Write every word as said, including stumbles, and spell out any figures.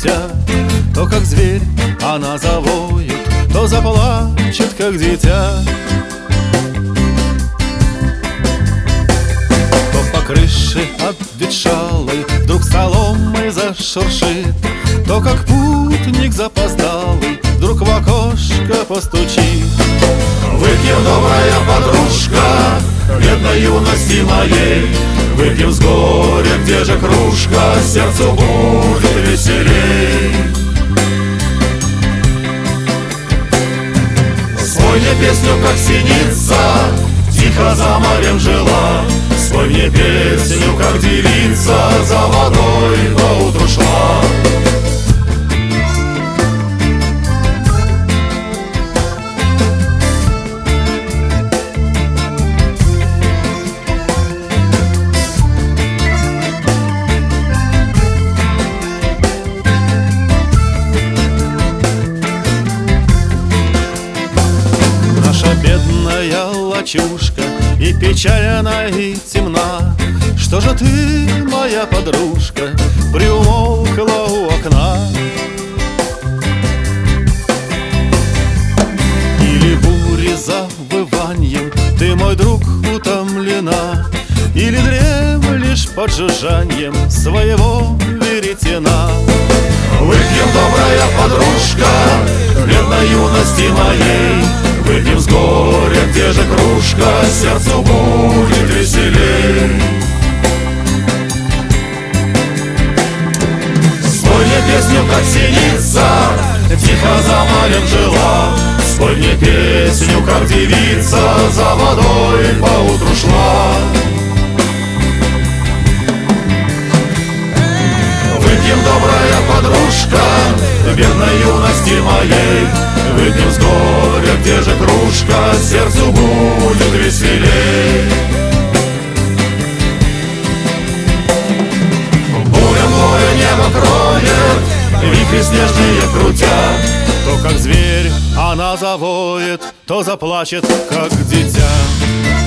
напьемся, то как зверь она завоет, то заплачет, как дитя. То по крыше обветшалой вдруг соломой зашуршит, то как путник запоздалый вдруг в окошко постучит. Выпьем, добрая подружка, бедной юности моей, выпьем с горя, где же кружка, сердцу будет веселей. Спой мне песню, как синица, тихо за морем жила. Спой мне песню, как девица, за водой поутру шла. Бедная лачушка, и печальна, и темна. Что же ты, моя подружка, приумолкла у окна? Или бури завываньем ты, мой друг, утомлена, или дремлешь под жужжаньем своего веретена? Выпьем, добрая подружка, бедной юности моей, выпьем с горя, где же кружка, сердцу будет веселей. Спой мне песню, как синица, тихо за морем жила. Спой мне песню, как девица, за водой поутру шла. Выпьем, добрая подружка, бедной юности моей, выпьем с горя, где же кружка, сердцу будет веселей. Буря моря небо кроет, вихри снежные крутя. То как зверь она завоет, то заплачет, как дитя.